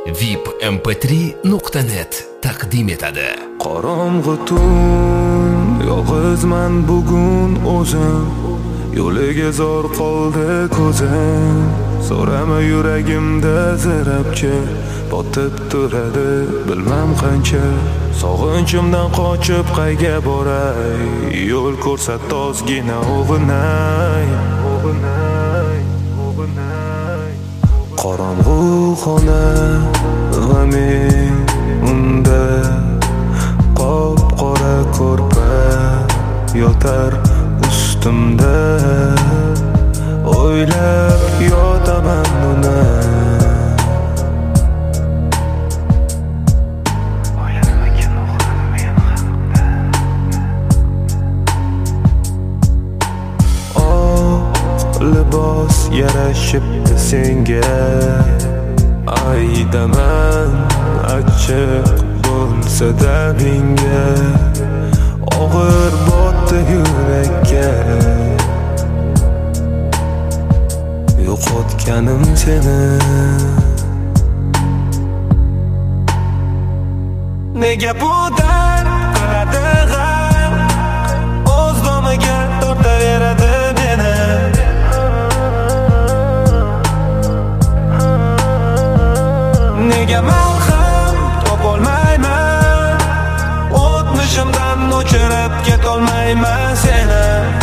vipmp3.net taqdim etadi. Qorong'u tun, yolg'izman bugun o'zim, yo'liga zor qoldi ko'zim. So'rama yuragimda zarabcha, botib turadi bilmam qancha. Sog'inchimdan qochib qayga boray, yo'l ko'rsat ozgina o'g'inay. Qorong'u xona va men unda qop-qora ko'rpa yotar ustimda, o'ylab yotaman uni. Libos yarashibdi senga, aydaman achchiq bo'lsa-da menga. Og'ir botdi yurakka, yo'qotganim seni. Nega bu dard qiladi g'am, o'z domiga tortaveradi meni. Nega malham topolmayman, o'tmishimdan o'chirib ketolmayman seni.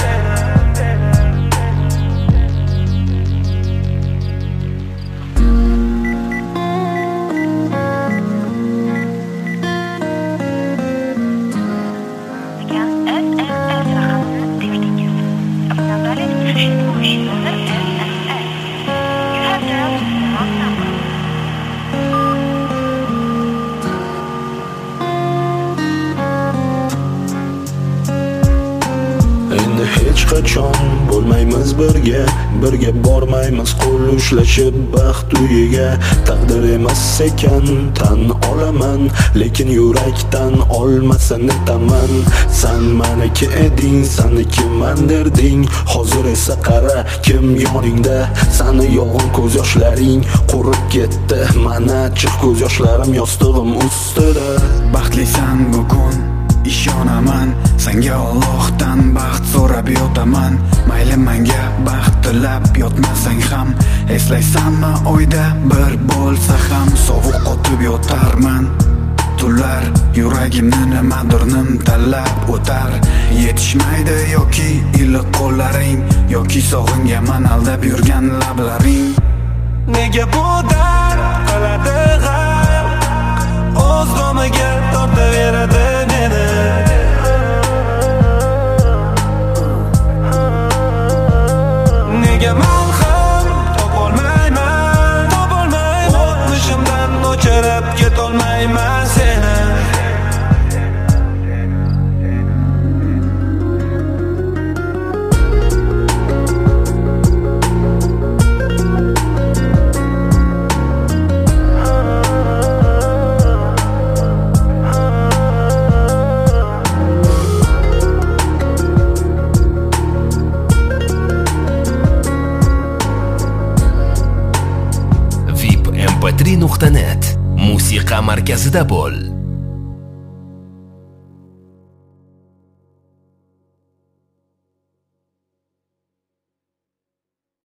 Hech qachon bo'lmaymiz birga bormaymiz qo'l ushlashib baxt uyiga. Taqdir emas ekan tan olaman, lekin yurakdan olmasa netaman. San maniki eding, sanikiman derding, hozir esa qara kim yoningda. Sani yolg'on ko'z yoshlaring qurib ketdi, mana chiq ko'z yoshlarim yostig'im ustida. Baxtlisan bugun, ishonaman, senga Allohdan baxt so'rab yotaman. Mayli menga baxt tilab yotmasang ham, eslaysanmi oyda bir bo'lsa ham sovuq qotib yotarman. Tunlar yuragimni nimadir nimtalab o'tar, yetishmaydi yoki iliq qo'llaring, yoki sog'ingaman aldab yurgan lablaring. Nega bu dard qiladi g'am, o'z domiga tortaveradi meni. Nega malham topolmayman, o'tmishimdan o'chirib ketolmayman seni. vipmp3.net musiqa markazida bo'l.